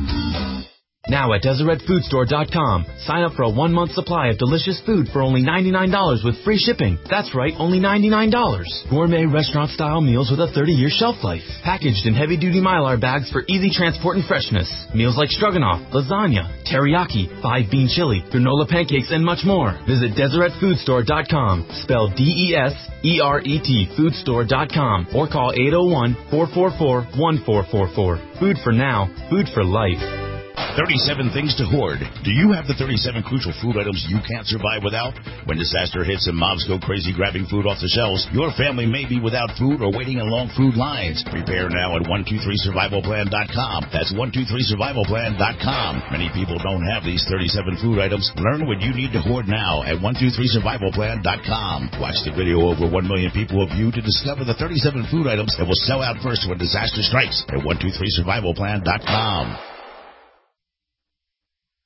Now at Deseret Food Store dot com, sign up for a one-month supply of delicious food for only ninety-nine dollars with free shipping. That's right, only ninety-nine dollars. Gourmet restaurant-style meals with a thirty-year shelf life. Packaged in heavy-duty Mylar bags for easy transport and freshness. Meals like stroganoff, lasagna, teriyaki, five-bean chili, granola pancakes, and much more. Visit Deseret Food Store dot com, spelled D E S E R E T, food store dot com, or call eight oh one, four four four, one four four four. Food for now, food for life. thirty-seven things to hoard. Do you have the thirty-seven crucial food items you can't survive without? When disaster hits and mobs go crazy grabbing food off the shelves, your family may be without food or waiting in long food lines. Prepare now at one two three survival plan dot com. That's one two three survival plan dot com. Many people don't have these thirty-seven food items. Learn what you need to hoard now at one two three survival plan dot com. Watch the video over one million people have viewed to discover the thirty-seven food items that will sell out first when disaster strikes at one two three survival plan dot com.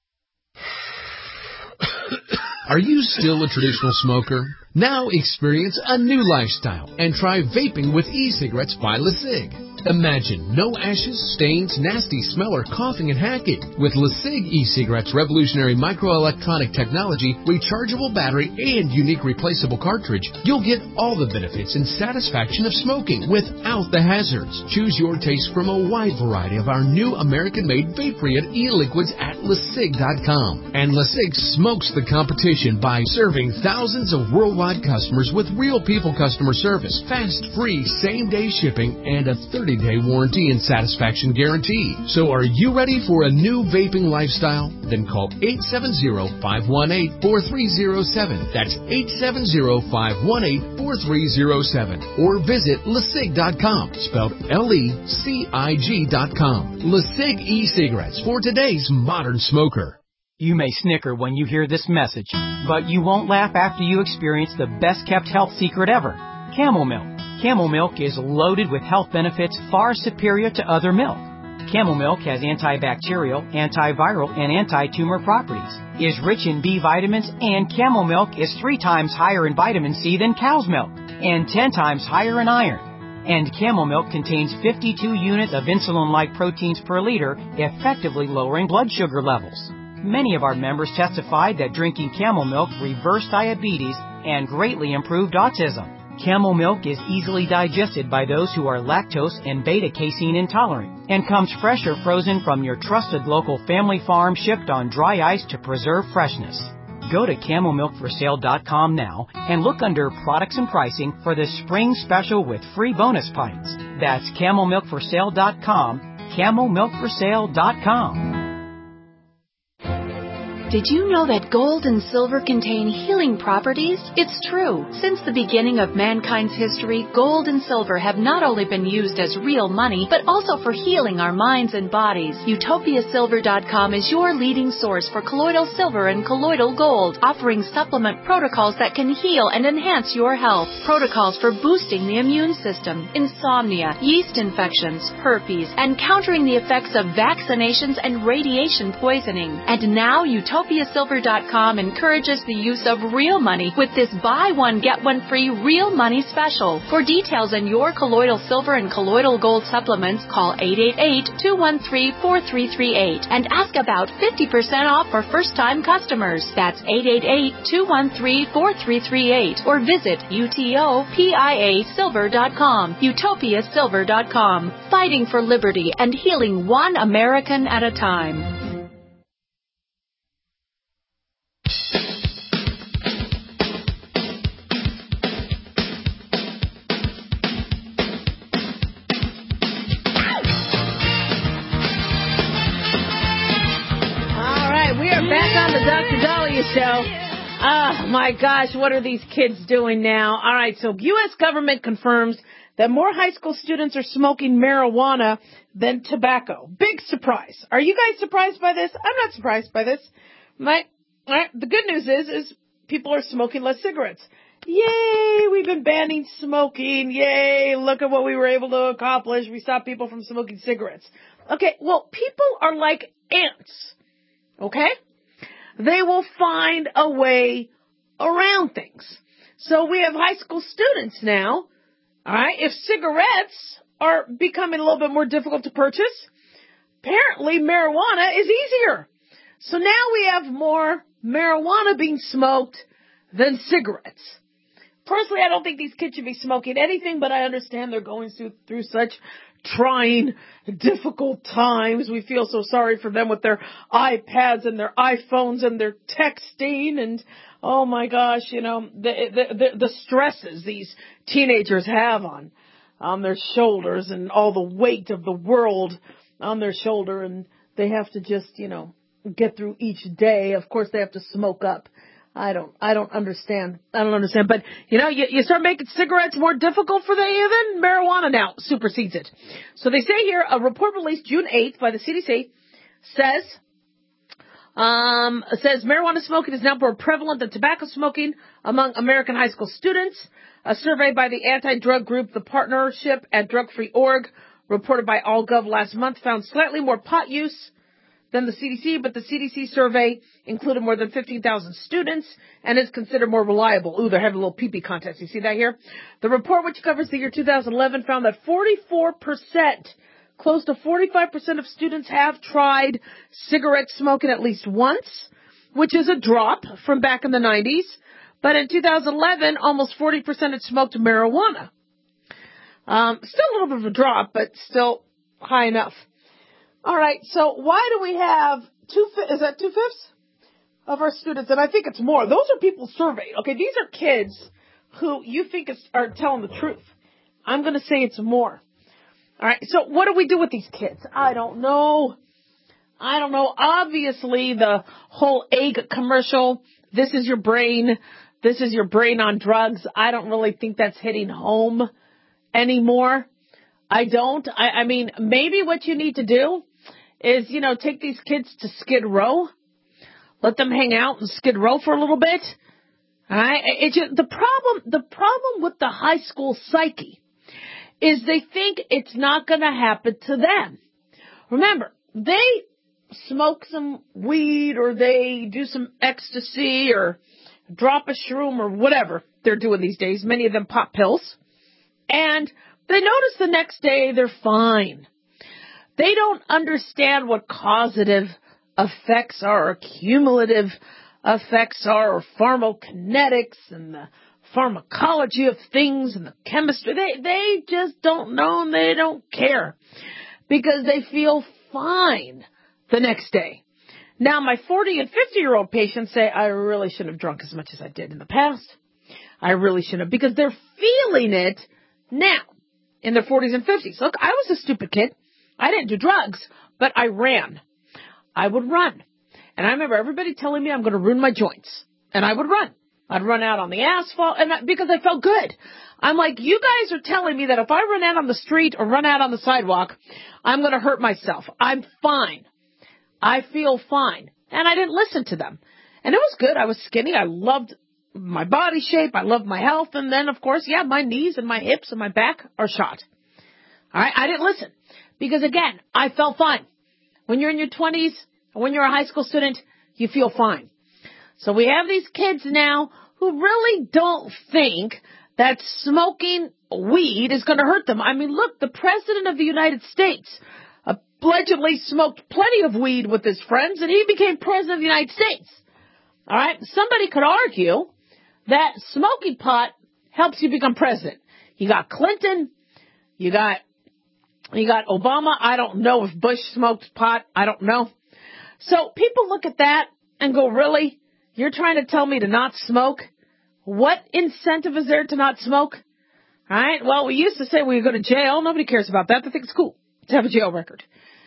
Are you still a traditional smoker? Now experience a new lifestyle and try vaping with e-cigarettes by LeSig. Imagine no ashes, stains, nasty smell, or coughing and hacking. With LeSig e-cigarettes' revolutionary microelectronic technology, rechargeable battery, and unique replaceable cartridge, you'll get all the benefits and satisfaction of smoking without the hazards. Choose your taste from a wide variety of our new American-made vape-free e-liquids at LeSig dot com. And LeSig smokes the competition by serving thousands of worldwide customers with real people customer service, fast, free, same-day shipping, and a thirty-day warranty and satisfaction guarantee. So are you ready for a new vaping lifestyle? Then call eight seven zero, five one eight, four three zero seven. That's eight seven zero, five one eight, four three zero seven. Or visit LeSig dot com, spelled L E C I G dot com. LeSig e-cigarettes for today's modern smoker. You may snicker when you hear this message, but you won't laugh after you experience the best-kept health secret ever, Camel Milk. Camel Milk is loaded with health benefits far superior to other milk. Camel Milk has antibacterial, antiviral, and anti-tumor properties, is rich in B vitamins, and Camel Milk is three times higher in vitamin C than cow's milk, and ten times higher in iron. And Camel Milk contains fifty-two units of insulin-like proteins per liter, effectively lowering blood sugar levels. Many of our members testified that drinking Camel Milk reversed diabetes and greatly improved autism. Camel Milk is easily digested by those who are lactose and beta-casein intolerant and comes fresh or frozen from your trusted local family farm, shipped on dry ice to preserve freshness. Go to camel milk for sale dot com now and look under products and pricing for the spring special with free bonus pints. That's camel milk for sale dot com, camel milk for sale dot com. Did you know that gold and silver contain healing properties? It's true. Since the beginning of mankind's history, gold and silver have not only been used as real money, but also for healing our minds and bodies. Utopia Silver dot com is your leading source for colloidal silver and colloidal gold, offering supplement protocols that can heal and enhance your health. Protocols for boosting the immune system, insomnia, yeast infections, herpes, and countering the effects of vaccinations and radiation poisoning. And now Utopia Utopia Silver dot com encourages the use of real money with this buy one, get one free real money special. For details on your colloidal silver and colloidal gold supplements, call eight eight eight, two one three, four three three eight and ask about fifty percent off for first-time customers. That's eight eight eight, two one three, four three three eight or visit Utopia Silver dot com. Utopia Silver dot com. Fighting for liberty and healing one American at a time. Back on the Doctor Dahlia Show. Oh, my gosh, what are these kids doing now? All right, so U S government confirms that more high school students are smoking marijuana than tobacco. Big surprise. Are you guys surprised by this? I'm not surprised by this. My, all right, the good news is, is people are smoking less cigarettes. Yay, we've been banning smoking. Yay, look at what we were able to accomplish. We stopped people from smoking cigarettes. Okay, well, people are like ants. Okay? They will find a way around things. So we have high school students now, all right? If cigarettes are becoming a little bit more difficult to purchase, apparently marijuana is easier. So now we have more marijuana being smoked than cigarettes. Personally, I don't think these kids should be smoking anything, but I understand they're going through, through such trying, difficult times. We feel so sorry for them with their iPads and their iPhones and their texting and, oh my gosh, you know, the the the, the stresses these teenagers have on on their shoulders and all the weight of the world on their shoulder, and they have to just, you know, get through each day. Of course, they have to smoke up. I don't, I don't understand. I don't understand. But, you know, you, you start making cigarettes more difficult for them, even marijuana now supersedes it. So they say here, a report released June eighth by the C D C says, um, says marijuana smoking is now more prevalent than tobacco smoking among American high school students. A survey by the anti-drug group, the Partnership at Drug Free dot org, reported by AllGov last month, found slightly more pot use than the C D C, but the C D C survey included more than fifteen thousand students and is considered more reliable. Ooh, they're having a little pee-pee contest. You see that here? The report, which covers the year two thousand eleven, found that forty-four percent, close to forty-five percent of students have tried cigarette smoking at least once, which is a drop from back in the nineties. But in two thousand eleven, almost forty percent had smoked marijuana. Um, still a little bit of a drop, but still high enough. All right, so why do we have two, is that two-fifths of our students? And I think it's more. Those are people surveyed. Okay, these are kids who you think is, are telling the truth. I'm going to say it's more. All right, so what do we do with these kids? I don't know. I don't know. Obviously, the whole egg commercial, this is your brain, this is your brain on drugs, I don't really think that's hitting home anymore. I don't. I, I mean, maybe what you need to do is, you know, take these kids to Skid Row, let them hang out in Skid Row for a little bit. All right? It just, the problem, the problem with the high school psyche is they think it's not going to happen to them. Remember, they smoke some weed or they do some ecstasy or drop a shroom or whatever they're doing these days. Many of them pop pills. And they notice the next day they're fine. They don't understand what causative effects are, or cumulative effects are, or pharmacokinetics and the pharmacology of things and the chemistry. They they just don't know and they don't care because they feel fine the next day. Now, my forty and fifty-year-old patients say, I really shouldn't have drunk as much as I did in the past. I really shouldn't have, because they're feeling it now in their forties and fifties. Look, I was a stupid kid. I didn't do drugs, but I ran. I would run. And I remember everybody telling me I'm going to ruin my joints. And I would run. I'd run out on the asphalt and I, because I felt good. I'm like, you guys are telling me that if I run out on the street or run out on the sidewalk, I'm going to hurt myself. I'm fine. I feel fine. And I didn't listen to them. And it was good. I was skinny. I loved my body shape. I loved my health. And then, of course, yeah, my knees and my hips and my back are shot. All right. I didn't listen because, again, I felt fine. When you're in your twenties, or when you're a high school student, you feel fine. So we have these kids now who really don't think that smoking weed is going to hurt them. I mean, look, the President of the United States allegedly smoked plenty of weed with his friends, and he became President of the United States. All right? Somebody could argue that smoking pot helps you become president. You got Clinton. You got, you got Obama. I don't know if Bush smoked pot. I don't know. So people look at that and go, really? You're trying to tell me to not smoke? What incentive is there to not smoke? All right. Well, we used to say when you go to jail, nobody cares about that. They think it's cool to have a jail record.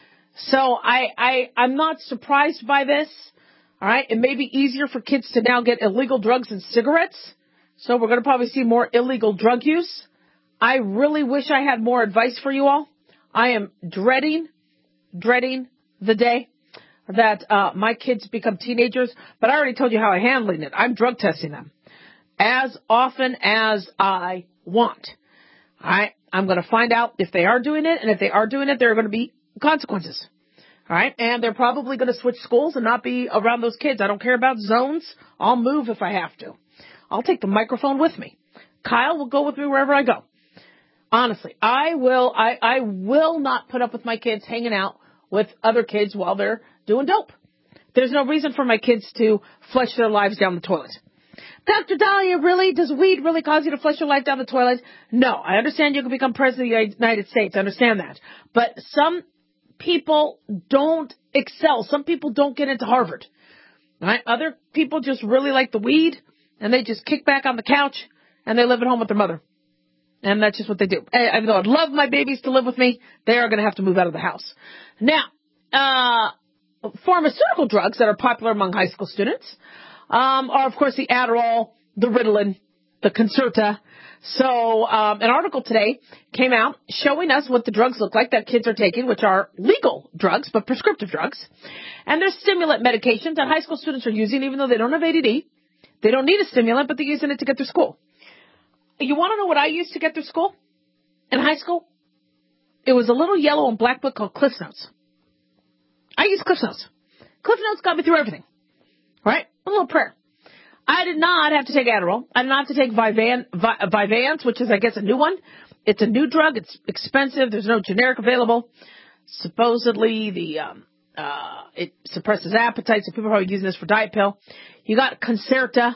So I, I, I'm not surprised by this. All right. It may be easier for kids to now get illegal drugs and cigarettes. So we're going to probably see more illegal drug use. I really wish I had more advice for you all. I am dreading, dreading the day that uh, my kids become teenagers, but I already told you how I'm handling it. I'm drug testing them as often as I want. All right, I'm going to find out if they are doing it, and if they are doing it, there are going to be consequences. All right, and they're probably going to switch schools and not be around those kids. I don't care about zones. I'll move if I have to. I'll take the microphone with me. Kyle will go with me wherever I go. Honestly, I will. I, I will not put up with my kids hanging out with other kids while they're doing dope. There's no reason for my kids to flush their lives down the toilet. Doctor Dahlia, really? Does weed really cause you to flush your life down the toilet? No. I understand you can become president of the United States. I understand that. But some people don't excel. Some people don't get into Harvard. Right? Other people just really like the weed, and they just kick back on the couch, and they live at home with their mother. And that's just what they do. Even though I'd love my babies to live with me, they are going to have to move out of the house. Now, uh, pharmaceutical drugs that are popular among high school students um, are, of course, the Adderall, the Ritalin, the Concerta. So um, an article today came out showing us what the drugs look like that kids are taking, which are legal drugs, but prescriptive drugs. And they're stimulant medications that high school students are using, even though they don't have A D D. They don't need a stimulant, but they're using it to get through school. You want to know what I used to get through school in high school? It was a little yellow and black book called Cliff Notes. I used Cliff Notes. Cliff Notes got me through everything. Right? A little prayer. I did not have to take Adderall. I did not have to take Vivan, Vi, Vyvanse, which is, I guess, a new one. It's a new drug. It's expensive. There's no generic available. Supposedly, the um, uh, it suppresses appetite, so people are probably using this for diet pill. You got Concerta.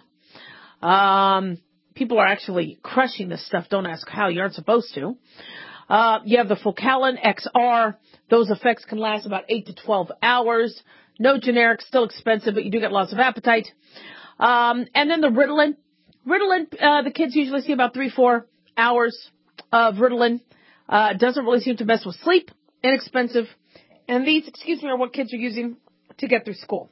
Um, people are actually crushing this stuff. Don't ask how. You aren't supposed to. Uh, you have the Focalin X R. Those effects can last about eight to twelve hours. No generic, still expensive, but you do get lots of appetite. Um, and then the Ritalin. Ritalin, uh, the kids usually see about three, four hours of Ritalin. Uh, doesn't really seem to mess with sleep. Inexpensive. And these, excuse me, are what kids are using to get through school.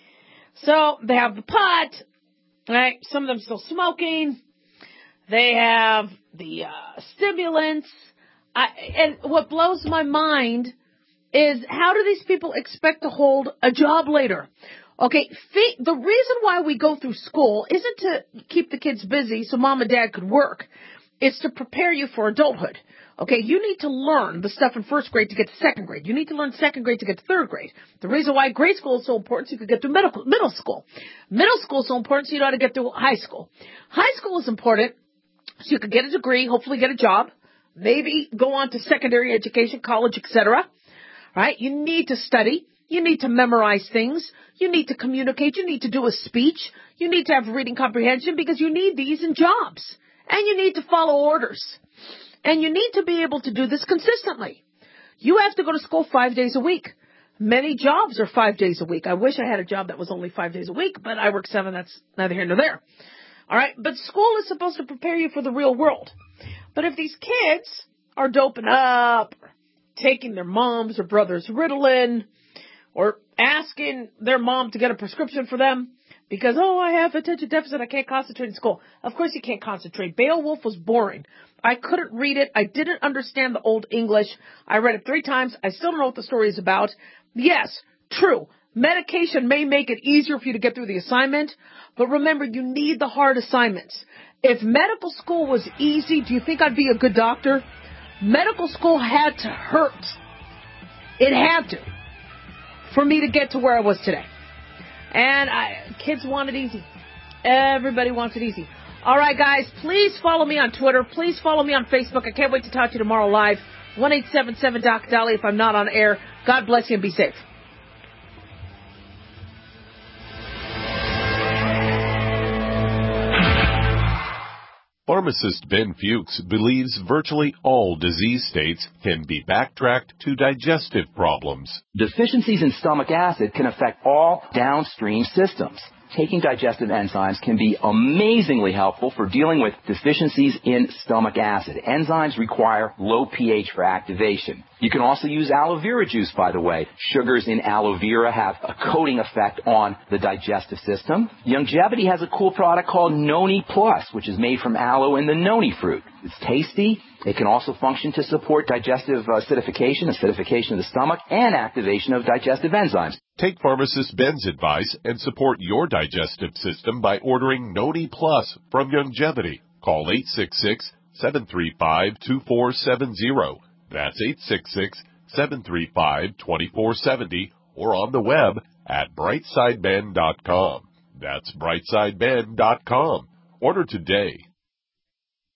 So they have the pot, right? Some of them still smoking. They have the uh, stimulants. I, and what blows my mind is how do these people expect to hold a job later? Okay, the reason why we go through school isn't to keep the kids busy so mom and dad could work. It's to prepare you for adulthood. Okay, you need to learn the stuff in first grade to get to second grade. You need to learn second grade to get to third grade. The reason why grade school is so important is so you can get to middle, middle school. Middle school is so important so you know how to get through high school. High school is important so you can get a degree, hopefully get a job, maybe go on to secondary education, college, et cetera. Right? You need to study. You need to memorize things. You need to communicate. You need to do a speech. You need to have reading comprehension because you need these in jobs. And you need to follow orders. And you need to be able to do this consistently. You have to go to school five days a week. Many jobs are five days a week. I wish I had a job that was only five days a week, but I work seven. That's neither here nor there. All right. But school is supposed to prepare you for the real world. But if these kids are doping up, taking their mom's or brother's Ritalin, or asking their mom to get a prescription for them because, oh, I have attention deficit, I can't concentrate in school. Of course you can't concentrate. Beowulf was boring. I couldn't read it. I didn't understand the Old English. I read it three times. I still don't know what the story is about. Yes, true. Medication may make it easier for you to get through the assignment, but remember, you need the hard assignments. If medical school was easy, do you think I'd be a good doctor? Medical school had to hurt. It had to. For me to get to where I was today. And I, kids want it easy. Everybody wants it easy. All right, guys, please follow me on Twitter. Please follow me on Facebook. I can't wait to talk to you tomorrow live. one eight seven seven Doc Dolly if I'm not on air. God bless you and be safe. Pharmacist Ben Fuchs believes virtually all disease states can be backtracked to digestive problems. Deficiencies in stomach acid can affect all downstream systems. Taking digestive enzymes can be amazingly helpful for dealing with deficiencies in stomach acid. Enzymes require low pH for activation. You can also use aloe vera juice, by the way. Sugars in aloe vera have a coating effect on the digestive system. Youngevity has a cool product called Noni Plus, which is made from aloe and the noni fruit. It's tasty. It can also function to support digestive acidification, acidification of the stomach, and activation of digestive enzymes. Take pharmacist Ben's advice and support your digestive system by ordering Noni Plus from Youngevity. Call eight six six, seven three five, two four seven zero. That's eight six six, seven three five, two four seven zero or on the web at brightside ben dot com. That's brightside ben dot com. Order today.